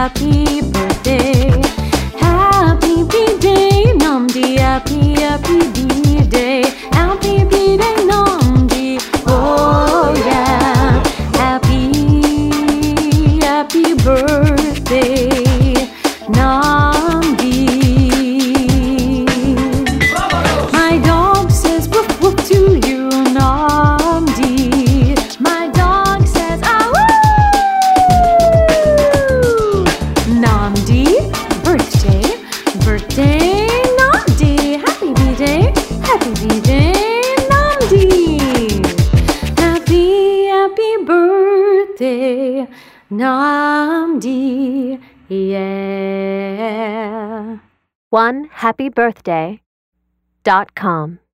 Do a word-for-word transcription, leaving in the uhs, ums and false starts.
happy birthday. Happy B-Day, Namdi, happy, happy B-Day. Happy B-Day, Namdi, oh yeah. Happy, happy birthday, Namdi. My dog says woof woof to you, Namdi. My dog says ah woo. Namdi, birthday, birthday, Namdi. Happy B-Day, happy B-Day, Namdi. Happy, happy birthday, Namdi, yeah. one happy birthday dot com